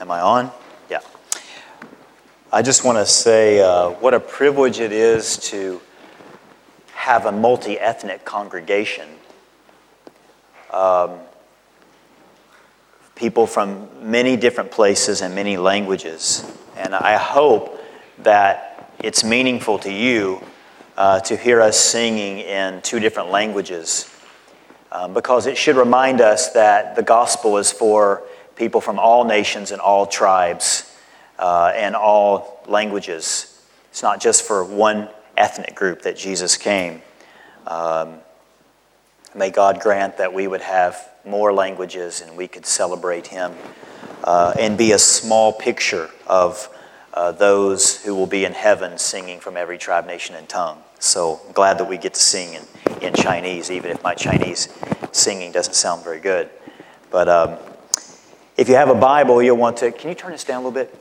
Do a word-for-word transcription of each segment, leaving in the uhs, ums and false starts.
Am I on? Yeah. I just want to say uh, what a privilege it is to have a multi-ethnic congregation. Um, people from many different places and many languages. And I hope that it's meaningful to you uh, to hear us singing in two different languages. Um, because it should remind us that the gospel is for people from all nations and all tribes uh, and all languages. It's not just for one ethnic group that Jesus came. Um, may God grant that we would have more languages and we could celebrate Him uh, and be a small picture of uh, those who will be in heaven singing from every tribe, nation, and tongue. So I'm glad that we get to sing in, in Chinese, even if my Chinese singing doesn't sound very good. But um, if you have a Bible, you'll want to... Can you turn this down a little bit?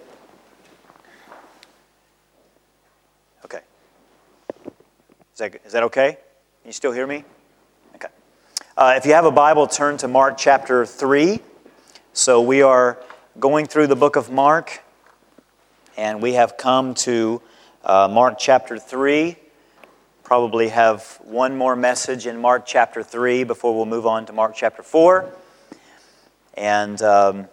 Okay. Is that, is that okay? Can you still hear me? Okay. Uh, if you have a Bible, turn to Mark chapter three. So we are going through the book of Mark, and we have come to uh, Mark chapter three. Probably have one more message in Mark chapter three before we'll move on to Mark chapter four. And um,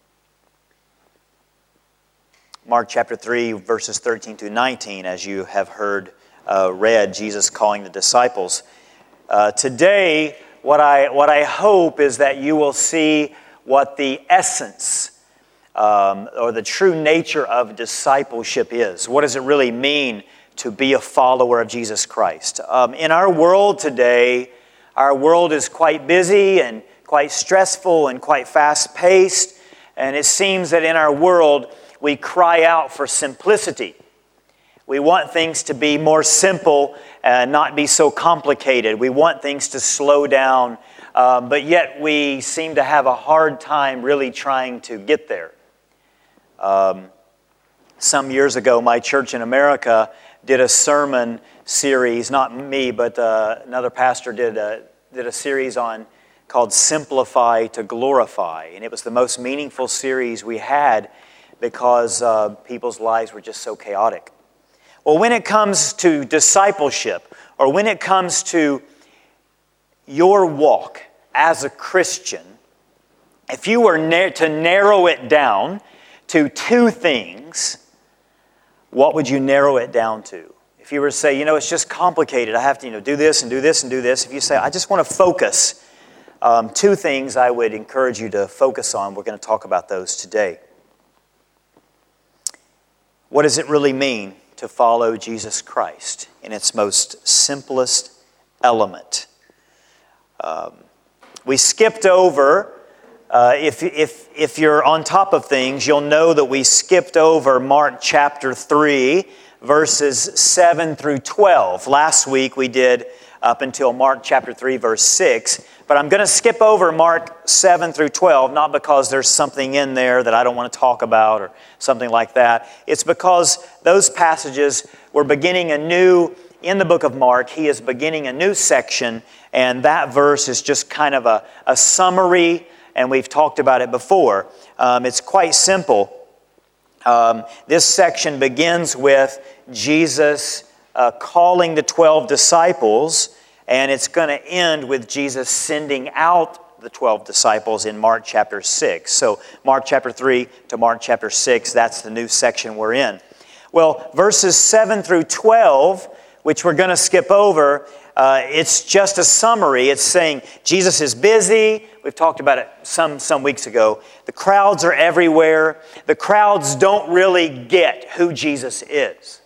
Mark chapter three, verses thirteen through nineteen, as you have heard uh, read, Jesus calling the disciples. Uh, today, what I, what I hope is that you will see what the essence um, or the true nature of discipleship is. What does it really mean to be a follower of Jesus Christ? Um, in our world today, our world is quite busy and quite stressful and quite fast-paced. And it seems that in our world, we cry out for simplicity. We want things to be more simple and not be so complicated. We want things to slow down, um, but yet we seem to have a hard time really trying to get there. Um, some years ago, my church in America did a sermon series, not me, but uh, another pastor did a, did a series on called Simplify to Glorify. And it was the most meaningful series we had because uh, people's lives were just so chaotic. Well, when it comes to discipleship, or when it comes to your walk as a Christian, if you were na- to narrow it down to two things, what would you narrow it down to? If you were to say, you know, it's just complicated. I have to, you know, do this and do this and do this. If you say, I just want to focus, um, two things I would encourage you to focus on. We're going to talk about those today. What does it really mean to follow Jesus Christ in its most simplest element? Um, we skipped over... Uh, if, if, if you're on top of things, you'll know that we skipped over Mark chapter three, verses seven through twelve. Last week we did up until Mark chapter three, verse six. But I'm going to skip over Mark seven through twelve, not because there's something in there that I don't want to talk about or something like that. It's because those passages were beginning a new, in the book of Mark, he is beginning a new section, and that verse is just kind of a, a summary. And we've talked about it before. Um, it's quite simple. Um, this section begins with Jesus uh, calling the twelve disciples, and it's going to end with Jesus sending out the twelve disciples in Mark chapter six. So Mark chapter three to Mark chapter six, that's the new section we're in. Well, verses seven through twelve, which we're going to skip over, uh, it's just a summary. It's saying Jesus is busy. We've talked about it some, some weeks ago. The crowds are everywhere. The crowds don't really get who Jesus is.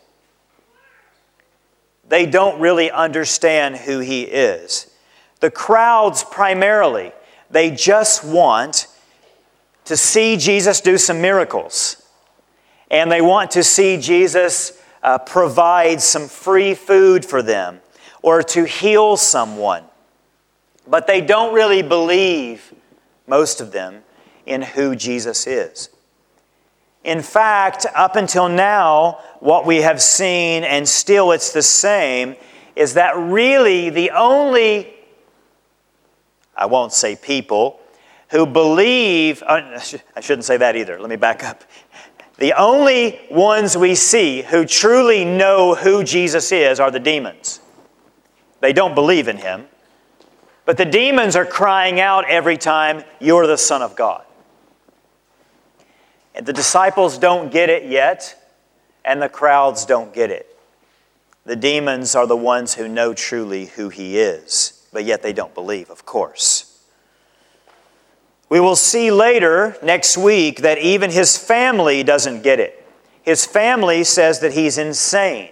They don't really understand who He is. The crowds primarily, they just want to see Jesus do some miracles. And they want to see Jesus uh, provide some free food for them or to heal someone. But they don't really believe, most of them, in who Jesus is. In fact, up until now, what we have seen, and still it's the same, is that really the only, I won't say people, who believe, uh, I shouldn't say that either. Let me back up. The only ones we see who truly know who Jesus is are the demons. They don't believe in him. But the demons are crying out every time, "You're the Son of God." And the disciples don't get it yet, and the crowds don't get it. The demons are the ones who know truly who he is, but yet they don't believe, of course. We will see later, next week, that even his family doesn't get it. His family says that he's insane.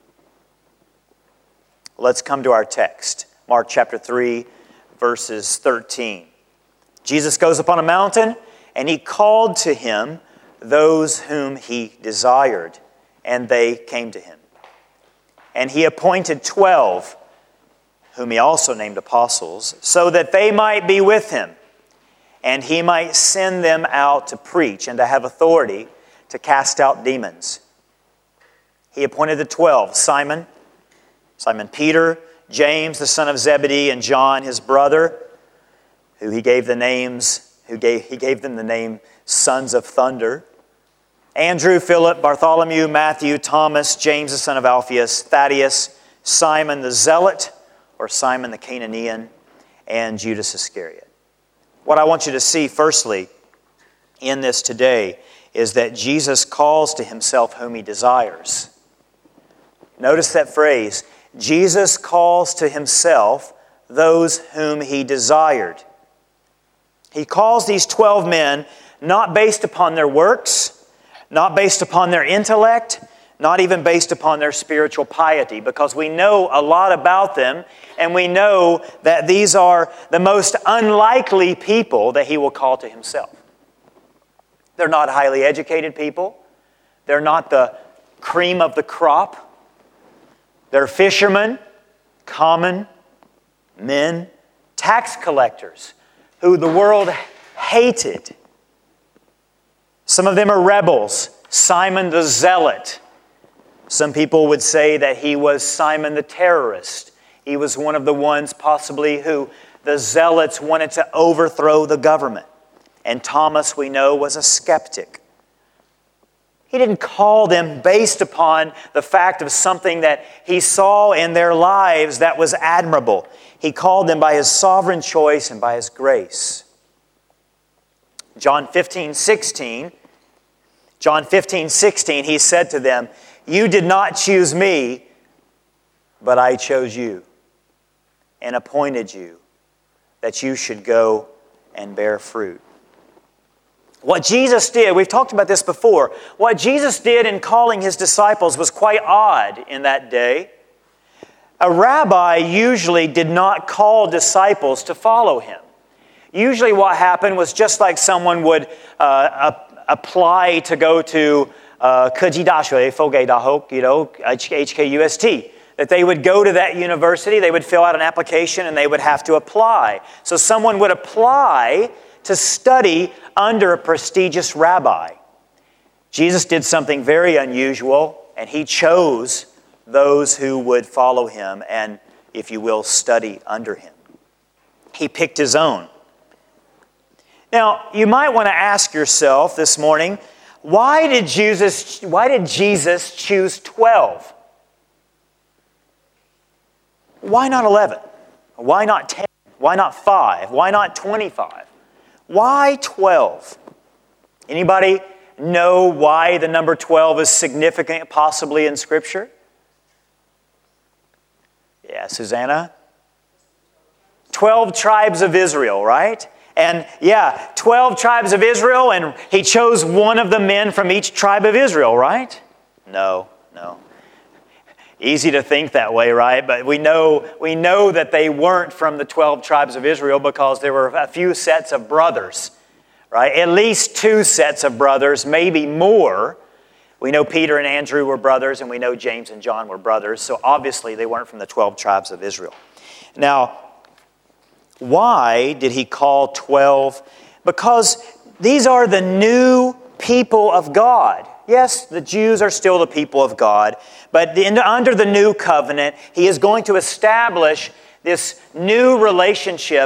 Let's come to our text. Mark chapter three, verses thirteen. Jesus goes up on a mountain, and he called to him those whom he desired, and they came to him. And he appointed twelve, whom he also named apostles, so that they might be with him, and he might send them out to preach and to have authority to cast out demons. He appointed the twelve, Simon, Simon Peter, James, the son of Zebedee, and John, his brother, who he gave the names, who gave, he gave them the name Sons of Thunder. Andrew, Philip, Bartholomew, Matthew, Thomas, James, the son of Alphaeus, Thaddeus, Simon the Zealot, or Simon the Canaanian, and Judas Iscariot. What I want you to see, firstly, in this today, is that Jesus calls to himself whom he desires. Notice that phrase, Jesus calls to himself those whom he desired. He calls these twelve men not based upon their works, not based upon their intellect, not even based upon their spiritual piety, because we know a lot about them, and we know that these are the most unlikely people that he will call to himself. They're not highly educated people. They're not the cream of the crop. They're fishermen, common men, tax collectors, who the world hated. Some of them are rebels. Simon the Zealot. Some people would say that he was Simon the terrorist. He was one of the ones possibly who the Zealots wanted to overthrow the government. And Thomas, we know, was a skeptic. He didn't call them based upon the fact of something that he saw in their lives that was admirable. He called them by his sovereign choice and by his grace. John fifteen sixteen, John fifteen sixteen, he said to them, "You did not choose me, but I chose you and appointed you that you should go and bear fruit." What Jesus did, we've talked about this before, what Jesus did in calling his disciples was quite odd in that day. A rabbi usually did not call disciples to follow him. Usually what happened was just like someone would uh, apply to go to uh, 科技大学, 佛给大學, you know, H K U S T. That they would go to that university, they would fill out an application, and they would have to apply. So someone would apply to study under a prestigious rabbi. Jesus did something very unusual, and he chose those who would follow him and, if you will, study under him. He picked his own. Now, you might want to ask yourself this morning, why did Jesus, why did Jesus choose twelve? Why not eleven? Why not ten? Why not five? Why not twenty-five? Why twelve? Anybody know why the number twelve is significant possibly in Scripture? Yeah, Susanna? twelve tribes of Israel, right? And yeah, twelve tribes of Israel, and he chose one of the men from each tribe of Israel, right? No, no. Easy to think that way, right? But we know, we know that they weren't from the twelve tribes of Israel because there were a few sets of brothers, right? At least two sets of brothers, maybe more. We know Peter and Andrew were brothers, and we know James and John were brothers. So obviously they weren't from the twelve tribes of Israel. Now, why did he call twelve? Because these are the new people of God. Yes, the Jews are still the people of God, but under the new covenant, he is going to establish this new relationship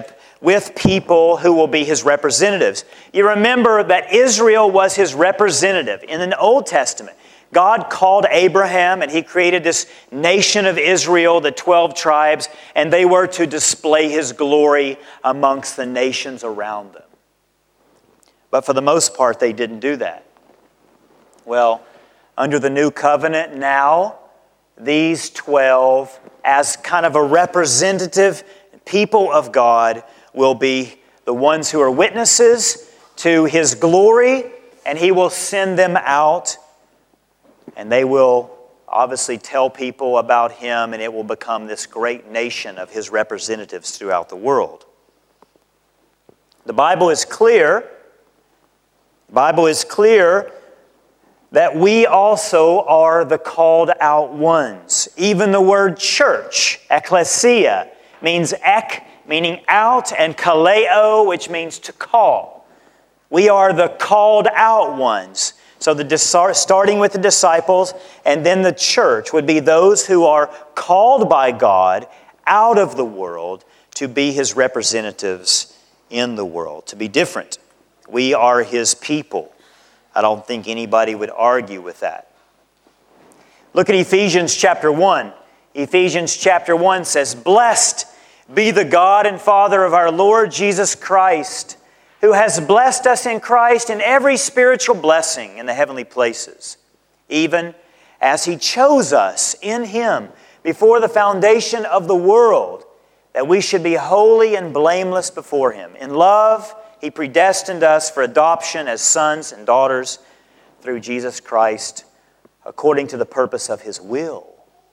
with people who will be His representatives. You remember that Israel was His representative. In the Old Testament, God called Abraham and He created this nation of Israel, the twelve tribes, and they were to display His glory amongst the nations around them. But for the most part, they didn't do that. Well, under the new covenant now, these twelve, as kind of a representative people of God, will be the ones who are witnesses to His glory, and He will send them out, and they will obviously tell people about Him, and it will become this great nation of His representatives throughout the world. The Bible is clear. The Bible is clear that we also are the called out ones. Even the word church, ecclesia, means ek, meaning out, and kaleo, which means to call. We are the called out ones. So the starting with the disciples, and then the church would be those who are called by God out of the world to be His representatives in the world, to be different. We are His people. I don't think anybody would argue with that. Look at Ephesians chapter one. Ephesians chapter one says, "Blessed be the God and Father of our Lord Jesus Christ, who has blessed us in Christ in every spiritual blessing in the heavenly places, even as He chose us in Him before the foundation of the world, that we should be holy and blameless before Him. In love, He predestined us for adoption as sons and daughters through Jesus Christ, according to the purpose of His will."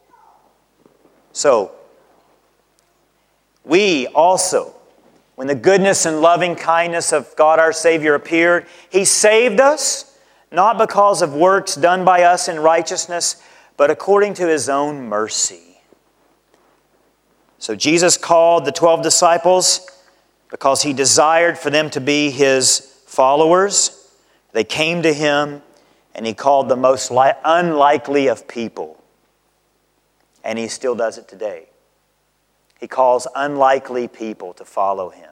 So, we also, when the goodness and loving kindness of God our Savior appeared, He saved us, not because of works done by us in righteousness, but according to His own mercy. So Jesus called the twelve disciples because He desired for them to be His followers. They came to Him, and He called the most li- unlikely of people. And He still does it today. He calls unlikely people to follow Him.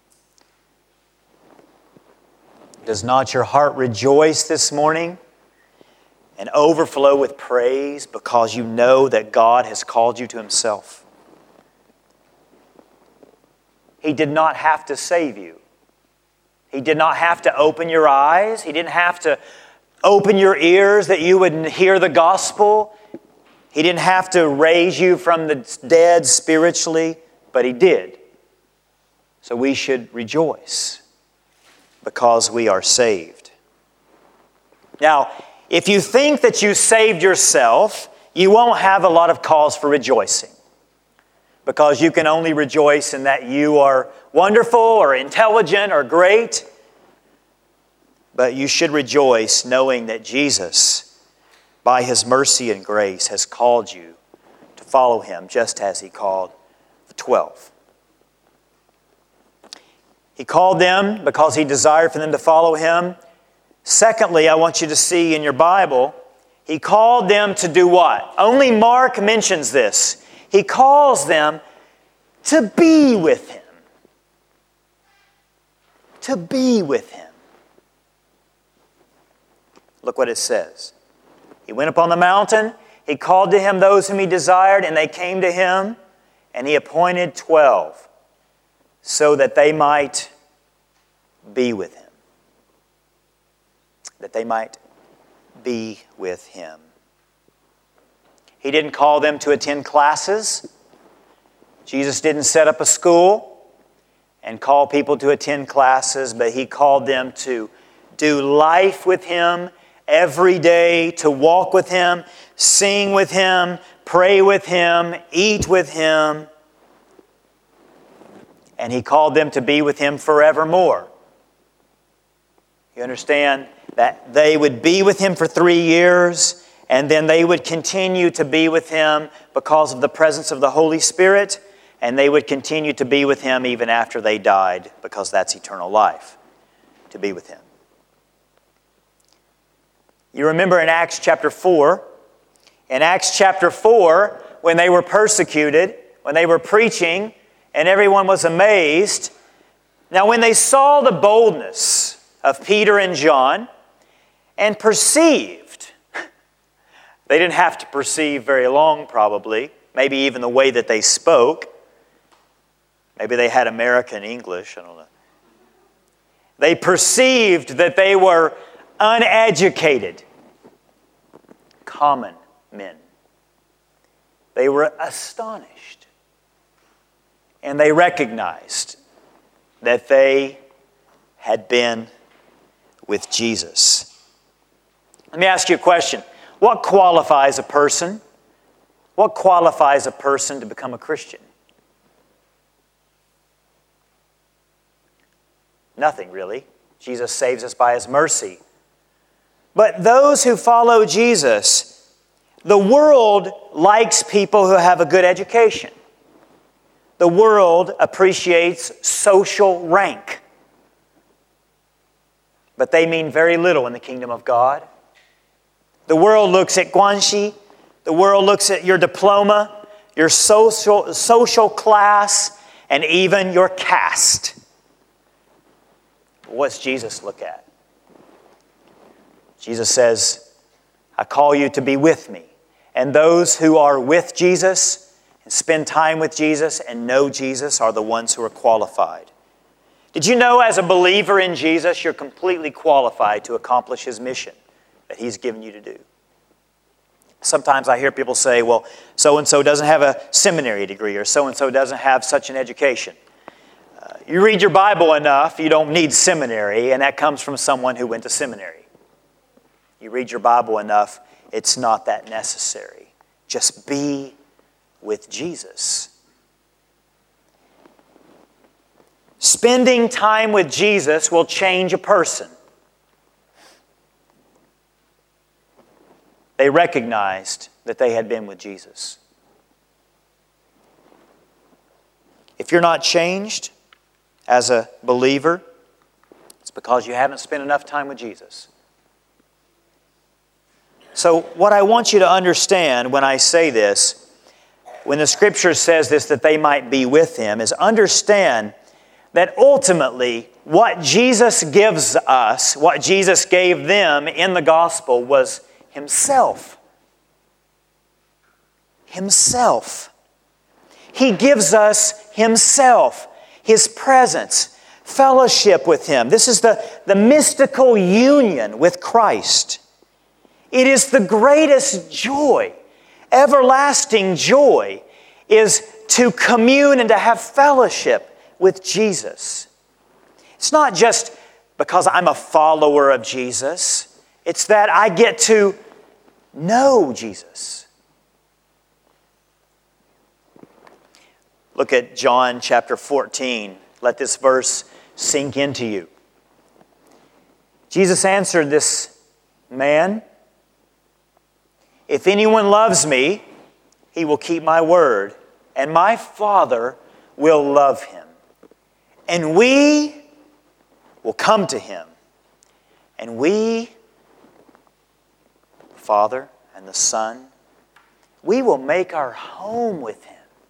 Does not your heart rejoice this morning and overflow with praise because you know that God has called you to Himself? He did not have to save you. He did not have to open your eyes. He didn't have to open your ears that you would hear the gospel. He didn't have to raise you from the dead spiritually, but He did. So we should rejoice because we are saved. Now, if you think that you saved yourself, you won't have a lot of cause for rejoicing, because you can only rejoice in that you are wonderful or intelligent or great. But you should rejoice knowing that Jesus, by His mercy and grace, has called you to follow Him just as He called the twelve. He called them because He desired for them to follow Him. Secondly, I want you to see in your Bible, He called them to do what? Only Mark mentions this. He calls them to be with Him. To be with Him. Look what it says. He went up on the mountain. He called to Him those whom He desired, and they came to Him. And He appointed twelve so that they might be with Him. That they might be with Him. He didn't call them to attend classes. Jesus didn't set up a school and call people to attend classes, but He called them to do life with Him every day, to walk with Him, sing with Him, pray with Him, eat with Him. And He called them to be with Him forevermore. You understand that they would be with Him for three years, and then they would continue to be with Him because of the presence of the Holy Spirit, and they would continue to be with Him even after they died, because that's eternal life, to be with Him. You remember in Acts chapter four, in Acts chapter four, when they were persecuted, when they were preaching, and everyone was amazed, Now when they saw the boldness of Peter and John and perceived, they didn't have to perceive very long probably, maybe even the way that they spoke. Maybe they had American English, I don't know. They perceived that they were uneducated, common men. They were astonished. And they recognized that they had been with Jesus. Let me ask you a question. What qualifies a person? What qualifies a person to become a Christian? Nothing, really. Jesus saves us by His mercy. But those who follow Jesus, the world likes people who have a good education. The world appreciates social rank. But they mean very little in the kingdom of God. The world looks at guanxi. The world looks at your diploma, your social, social class, and even your caste. What's Jesus look at? Jesus says, I call you to be with me. And those who are with Jesus and spend time with Jesus and know Jesus are the ones who are qualified. Did you know as a believer in Jesus, you're completely qualified to accomplish His mission that He's given you to do? Sometimes I hear people say, well, so-and-so doesn't have a seminary degree or so-and-so doesn't have such an education. Uh, you read your Bible enough, you don't need seminary, and that comes from someone who went to seminary. You read your Bible enough, it's not that necessary. Just be with Jesus. Spending time with Jesus will change a person. They recognized that they had been with Jesus. If you're not changed as a believer, it's because you haven't spent enough time with Jesus. So what I want you to understand when I say this, when the Scripture says this, that they might be with Him, is understand that ultimately what Jesus gives us, what Jesus gave them in the gospel was Himself. Himself. He gives us Himself, His presence, fellowship with Him. This is the, the mystical union with Christ. It is the greatest joy, everlasting joy, is to commune and to have fellowship with Jesus. It's not just because I'm a follower of Jesus. It's that I get to know Jesus. Look at John chapter fourteen. Let this verse sink into you. Jesus answered this man, if anyone loves me, he will keep my word, and my Father will love him. And we will come to him, and we, the Father and the Son, we will make our home with him.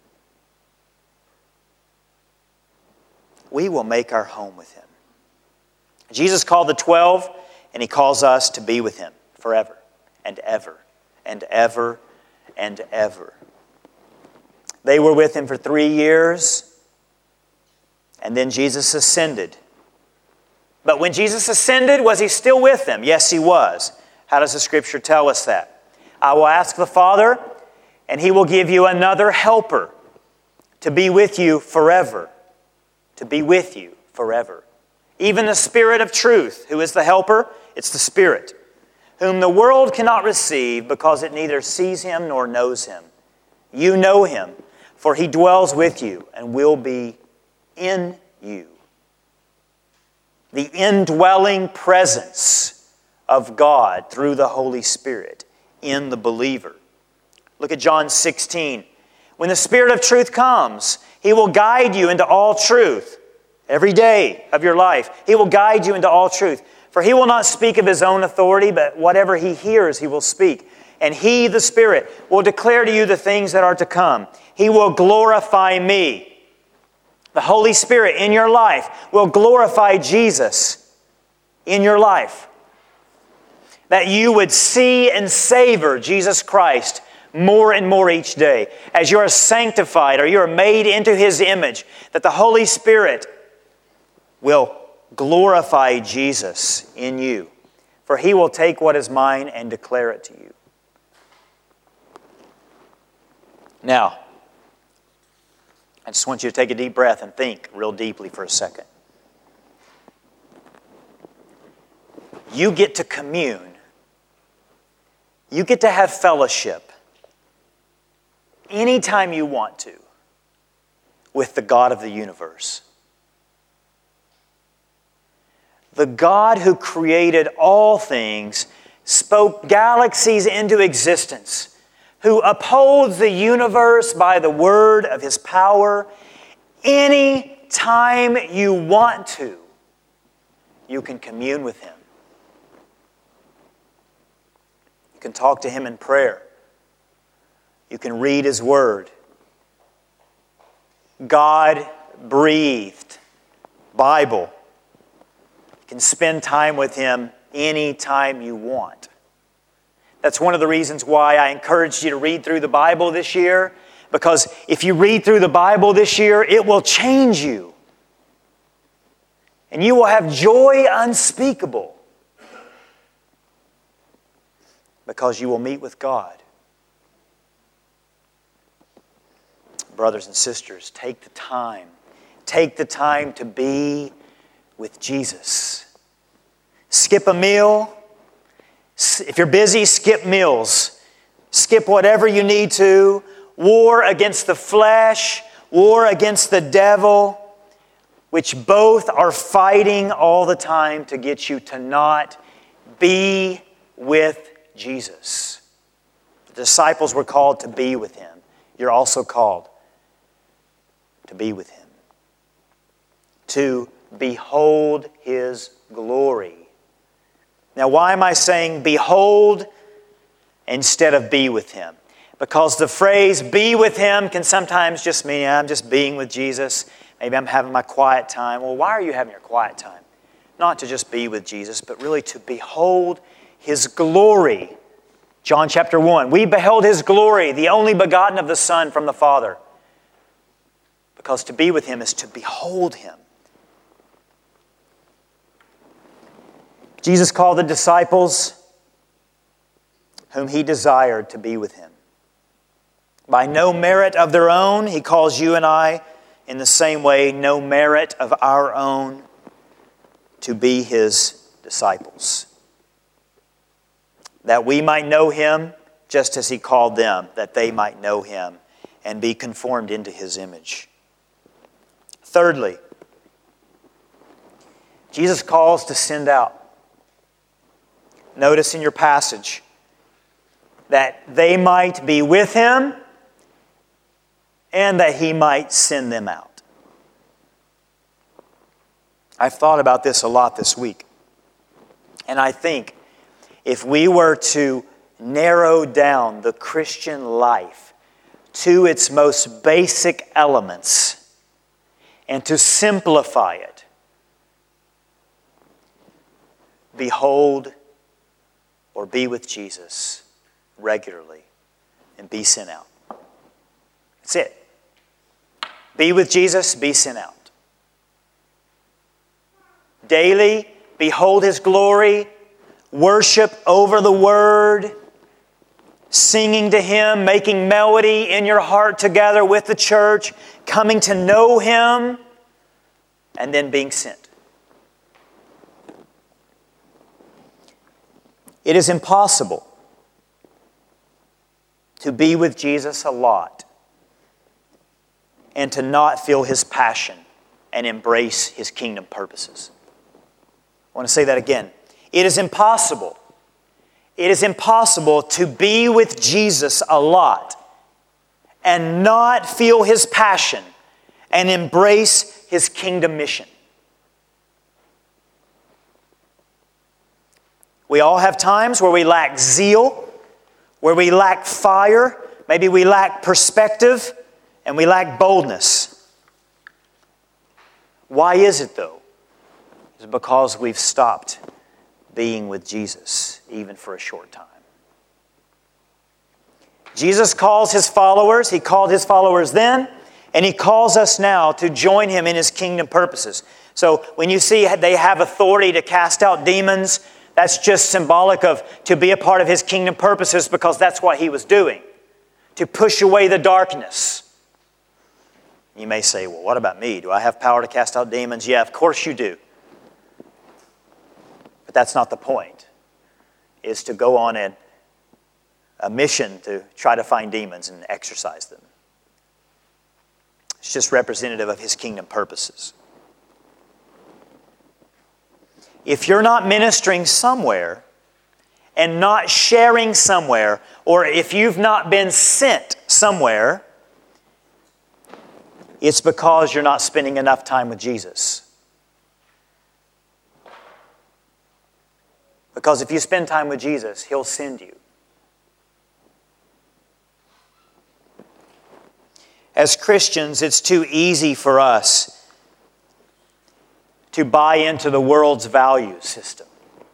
We will make our home with him. Jesus called the twelve, and He calls us to be with Him forever and ever and ever and ever. They were with Him for three years, and then Jesus ascended. But when Jesus ascended, was He still with them? Yes, He was. How does the Scripture tell us that? I will ask the Father, and He will give you another helper to be with you forever. To be with you forever. Even the Spirit of truth. Who is the helper? It's the Spirit, whom the world cannot receive because it neither sees Him nor knows Him. You know Him, for He dwells with you and will be in you. The indwelling presence of God through the Holy Spirit in the believer. Look at John sixteen. When the Spirit of truth comes, He will guide you into all truth. Every day of your life, He will guide you into all truth. For He will not speak of His own authority, but whatever He hears, He will speak. And He, the Spirit, will declare to you the things that are to come. He will glorify me. the Holy Spirit in your life will glorify Jesus in your life. That you would see and savor Jesus Christ more and more each day. As you are sanctified or you are made into His image, that the Holy Spirit will glorify Jesus in you. For He will take what is mine and declare it to you. Now, I just want you to take a deep breath and think real deeply for a second. You get to commune. You get to have fellowship anytime you want to with the God of the universe. The God who created all things, spoke galaxies into existence, who upholds the universe by the word of His power. Any time you want to, you can commune with Him. You can talk to Him in prayer. You can read His Word. God-breathed Bible. You can spend time with Him anytime you want. That's one of the reasons why I encouraged you to read through the Bible this year. Because if you read through the Bible this year, it will change you. And you will have joy unspeakable. Because you will meet with God. Brothers and sisters, take the time. Take the time to be with Jesus. Skip a meal. If you're busy, skip meals. Skip whatever you need to. War against the flesh, war against the devil, which both are fighting all the time to get you to not be with Jesus. The disciples were called to be with Him. You're also called to be with Him. To behold His glory. Now, why am I saying behold instead of be with Him? Because the phrase be with Him can sometimes just mean I'm just being with Jesus. Maybe I'm having my quiet time. Well, why are you having your quiet time? Not to just be with Jesus, but really to behold His glory. John chapter one. We beheld His glory, the only begotten of the Son from the Father. Because to be with Him is to behold Him. Jesus called the disciples whom He desired to be with Him. By no merit of their own, He calls you and I in the same way, no merit of our own, to be His disciples. That we might know Him just as He called them, that they might know Him and be conformed into His image. Thirdly, Jesus calls to send out. Notice in your passage that they might be with Him and that He might send them out. I've thought about this a lot this week. And I think if we were to narrow down the Christian life to its most basic elements and to simplify it, behold or be with Jesus regularly and be sent out. That's it. Be with Jesus, be sent out. Daily, behold His glory, worship over the Word, singing to Him, making melody in your heart together with the church, coming to know Him, and then being sent. It is impossible to be with Jesus a lot and to not feel His passion and embrace His kingdom purposes. I want to say that again. It is impossible. It is impossible to be with Jesus a lot and not feel His passion and embrace His kingdom mission. We all have times where we lack zeal, where we lack fire, maybe we lack perspective, and we lack boldness. Why is it though? It's because we've stopped being with Jesus, even for a short time. Jesus calls His followers, He called His followers then, and He calls us now to join Him in His kingdom purposes. So when you see they have authority to cast out demons, that's just symbolic of to be a part of His kingdom purposes, because that's what He was doing, to push away the darkness. You may say, well, what about me? Do I have power to cast out demons? Yeah, of course you do. But that's not the point. It's to go on a, a mission to try to find demons and exorcise them. It's just representative of His kingdom purposes. If you're not ministering somewhere and not sharing somewhere, or if you've not been sent somewhere, it's because you're not spending enough time with Jesus. Because if you spend time with Jesus, He'll send you. As Christians, it's too easy for us to buy into the world's value system.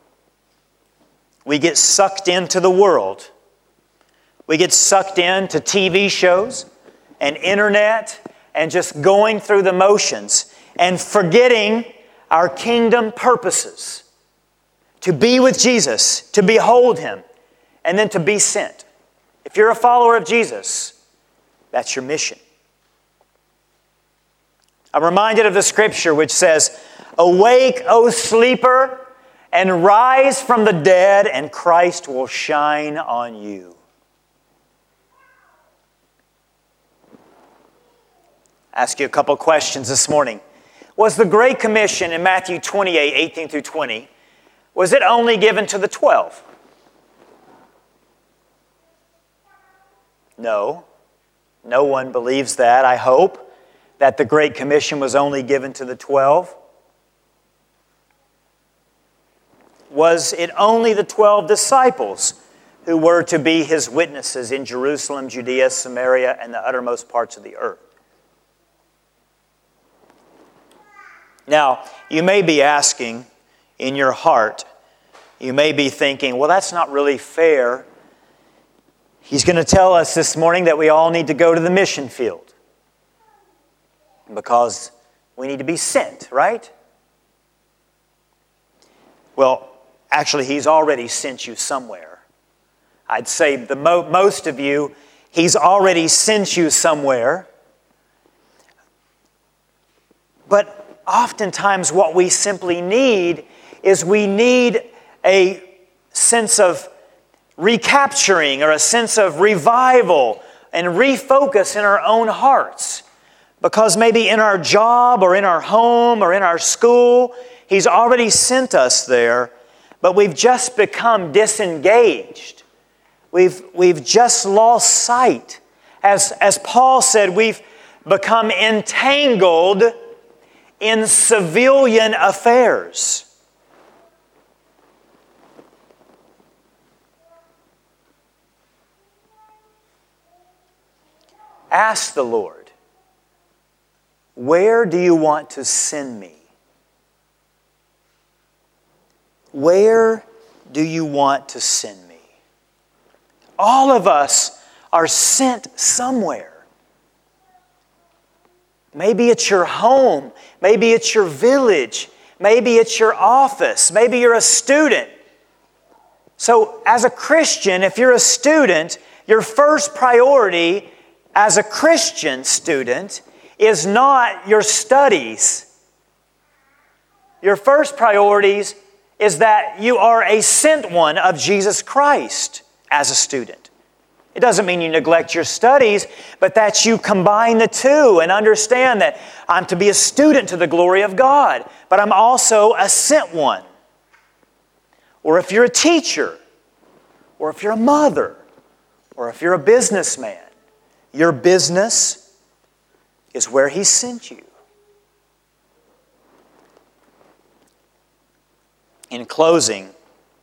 We get sucked into the world. We get sucked into T V shows and internet and just going through the motions and forgetting our kingdom purposes. To be with Jesus, to behold Him, and then to be sent. If you're a follower of Jesus, that's your mission. I'm reminded of the scripture which says, "Awake, O sleeper, and rise from the dead, and Christ will shine on you." Ask you a couple questions this morning. Was the Great Commission in Matthew twenty-eight, eighteen through twenty, was it only given to the twelve? No. No one believes that, I hope, that the Great Commission was only given to the twelve. Was it only the twelve disciples who were to be His witnesses in Jerusalem, Judea, Samaria, and the uttermost parts of the earth? Now, you may be asking in your heart, you may be thinking, well, that's not really fair. He's going to tell us this morning that we all need to go to the mission field because we need to be sent, right? Well, actually, He's already sent you somewhere. I'd say the mo- most of you, He's already sent you somewhere. But oftentimes what we simply need is we need a sense of recapturing or a sense of revival and refocus in our own hearts. Because maybe in our job or in our home or in our school, He's already sent us there, but we've just become disengaged. We've, we've just lost sight. As, as Paul said, we've become entangled in civilian affairs. Ask the Lord, where do you want to send me? Where do you want to send me? All of us are sent somewhere. Maybe it's your home. Maybe it's your village. Maybe it's your office. Maybe you're a student. So as a Christian, if you're a student, your first priority as a Christian student is not your studies. Your first priorities is that you are a sent one of Jesus Christ as a student. It doesn't mean you neglect your studies, but that you combine the two and understand that I'm to be a student to the glory of God, but I'm also a sent one. Or if you're a teacher, or if you're a mother, or if you're a businessman, your business is where He sent you. In closing,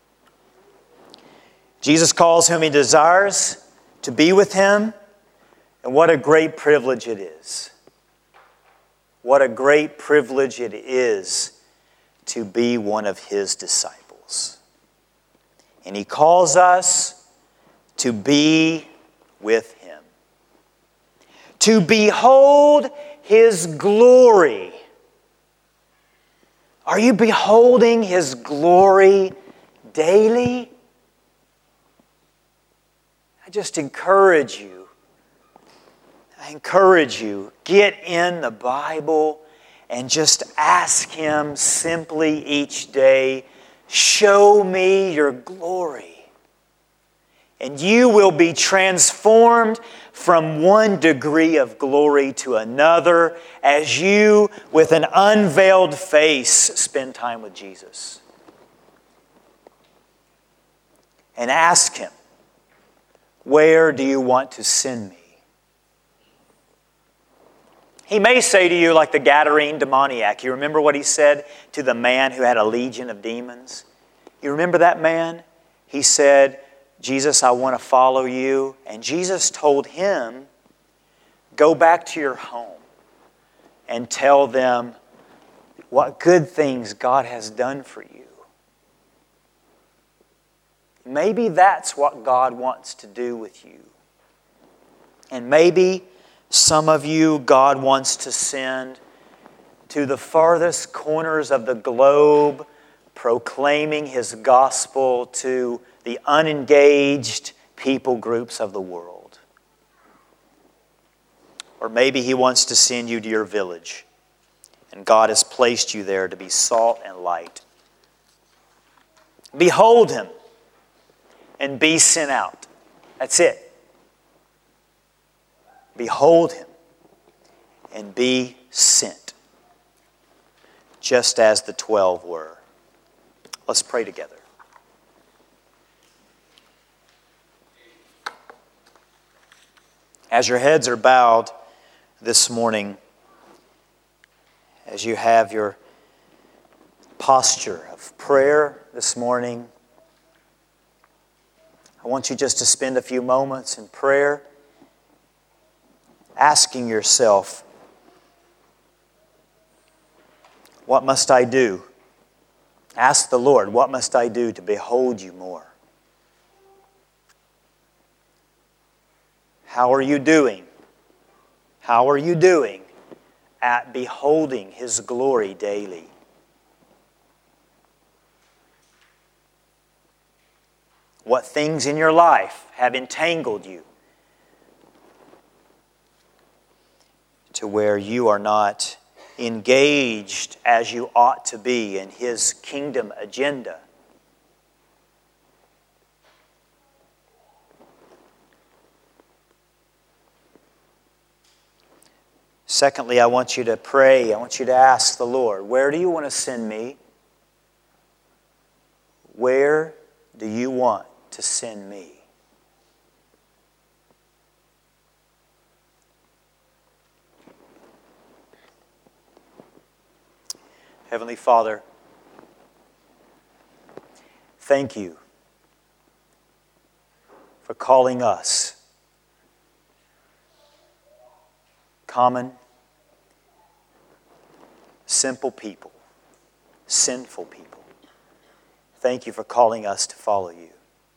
Jesus calls whom He desires to be with Him, and what a great privilege it is. What a great privilege it is to be one of His disciples. And He calls us to be with Him, to behold His glory. Are you beholding His glory daily? I just encourage you. I encourage you, get in the Bible and just ask Him simply each day, show me your glory. And you will be transformed from one degree of glory to another as you, with an unveiled face, spend time with Jesus. And ask Him, where do you want to send me? He may say to you like the Gadarene demoniac. You remember what he said to the man who had a legion of demons? You remember that man? He said, Jesus, I want to follow you. And Jesus told him, go back to your home and tell them what good things God has done for you. Maybe that's what God wants to do with you. And maybe some of you, God wants to send to the farthest corners of the globe, proclaiming His gospel to the unengaged people groups of the world. Or maybe He wants to send you to your village, and God has placed you there to be salt and light. Behold Him and be sent out. That's it. Behold Him and be sent, just as the twelve were. Let's pray together. As your heads are bowed this morning, as you have your posture of prayer this morning, I want you just to spend a few moments in prayer, asking yourself, what must I do? Ask the Lord, what must I do to behold you more? How are you doing? How are you doing at beholding His glory daily? What things in your life have entangled you to where you are not engaged as you ought to be in His kingdom agenda? Secondly, I want you to pray. I want you to ask the Lord, where do you want to send me? Where do you want to send me? Heavenly Father, thank you for calling us, common, simple people, sinful people. Thank you for calling us to follow you.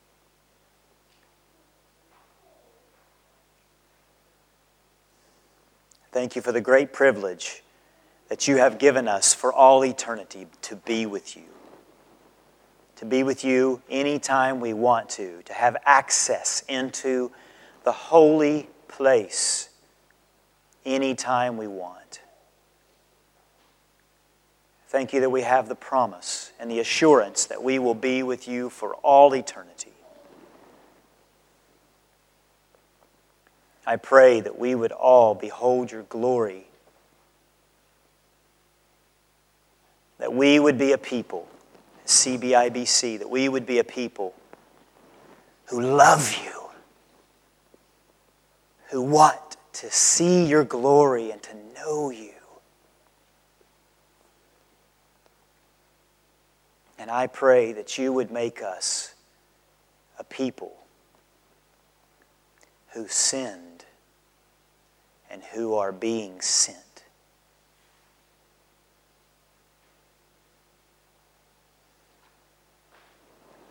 Thank you for the great privilege that you have given us for all eternity to be with you. To be with you anytime we want to. To have access into the holy place anytime we want. Thank you that we have the promise and the assurance that we will be with you for all eternity. I pray that we would all behold your glory. That we would be a people, C B I B C, that we would be a people who love you, who want to see your glory and to know you. And I pray that you would make us a people who sinned and who are being sent.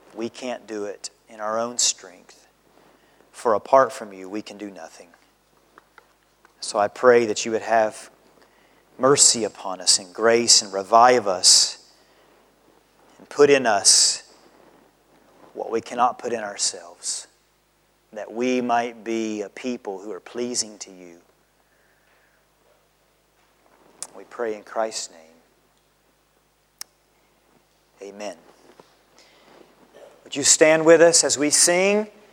We can't do it in our own strength. For apart from you, we can do nothing. So I pray that you would have mercy upon us and grace and revive us and put in us what we cannot put in ourselves, that we might be a people who are pleasing to you. We pray in Christ's name. Amen. Would you stand with us as we sing?